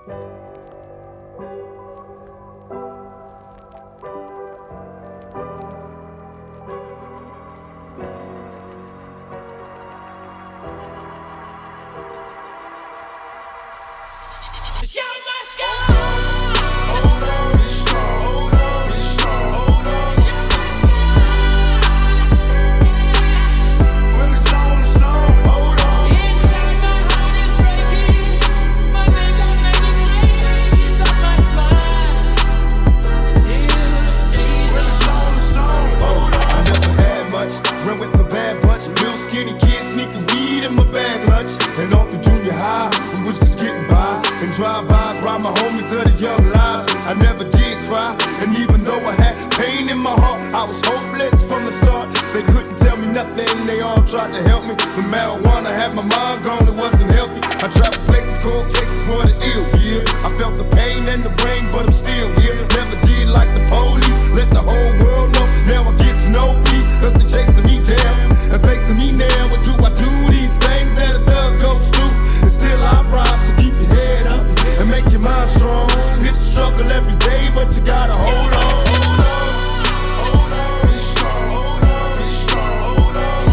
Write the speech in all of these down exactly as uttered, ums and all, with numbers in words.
Drive-bys, rob my homies of the young lives. I never did cry, and even though I had pain in my heart, I was hopeless from the start. They couldn't tell me nothing, they all tried to help me. The marijuana had my mind gone, it wasn't healthy. I traveled places, cold places, for the ill, yeah. I felt the pain and the rain, but I'm still here. Never did like the police, let the whole world know. Now I get no peace, cause they're chasing me down and facing me now. What do I do? These things that a thug goes through, and still I rise, so keep your head up and make your mind strong. It's a struggle every day, but you gotta hold on. Hold on, be strong. Hold on, be strong. Hold on.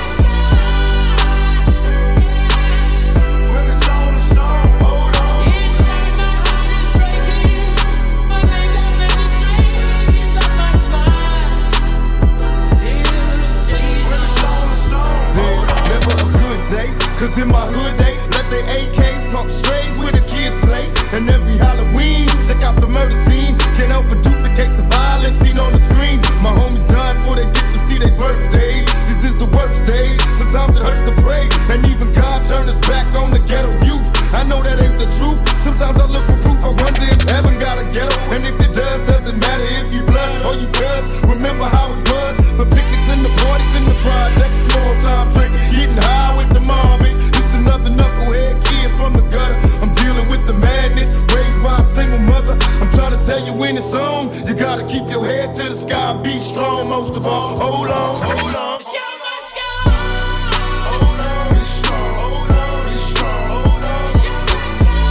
When it's on, it's on. Hold on. Inside my heart is breaking, but they got many flames on my smile. Still stays When it's on, it's on. Hold on. Never a good day, cause in my hood they let their A Ks pump strays where the kids play. And every Halloween, check out the murder scene. Can't help but duplicate the violence seen on the screen. My homies dying before they get to see their birthdays. This is the worst days, sometimes it hurts to pray. And even God turned his back on the ghetto youth. I know that ain't the truth, sometimes I look for proof. I wonder if heaven got a ghetto, and if it does, doesn't matter if you blood or you cuz. Remember how it was, the picnics and the parties in the projects. Small time drinking, getting high with the mommies. Just another knucklehead kid from the gutter. I'm dealing with the madness, raised by a single mother. I'm trying to tell you when it's on, you gotta keep your head to the sky and be strong. Most of all, hold on, hold on. Show must go. Hold on, be strong. Hold on, be strong. Hold on. Show must go.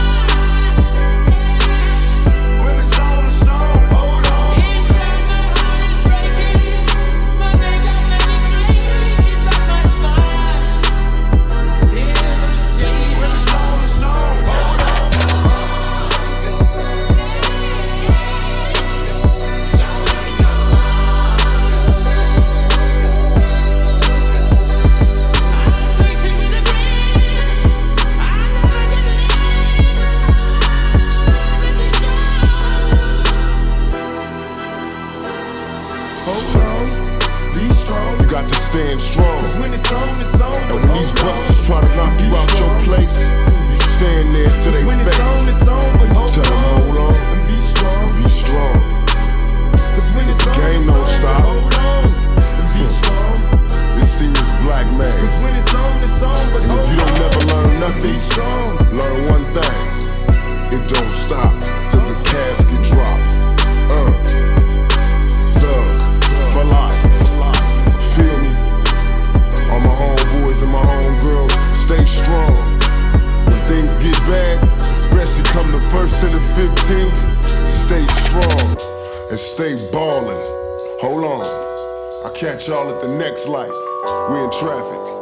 When it's on, it's on. Hold on. Inside my heart is breaking, but they got many flames on my smile. Still stays When it's on, it's on. Hold on. Hold on, be strong. You got to stand strong. Cause when it's on, it's on. And when these busters try to knock you out your place, you stand there till they When it's on, face. it's on. But hold Tell them on, hold on, and be strong. be strong. Cause when it's on, game it's don't on. stop. Hold on, and be strong. This serious black man. Cause when it's on, it's on. But And if hold you don't on, never learn be nothing, strong. learn one thing. It don't stop till the casket drop. Uh, thug for life. Feel me? All my homeboys and my homegirls, stay strong. When things get bad, especially come the first and the fifteenth, stay strong and stay ballin'. Hold on, I'll catch y'all at the next light. We in traffic.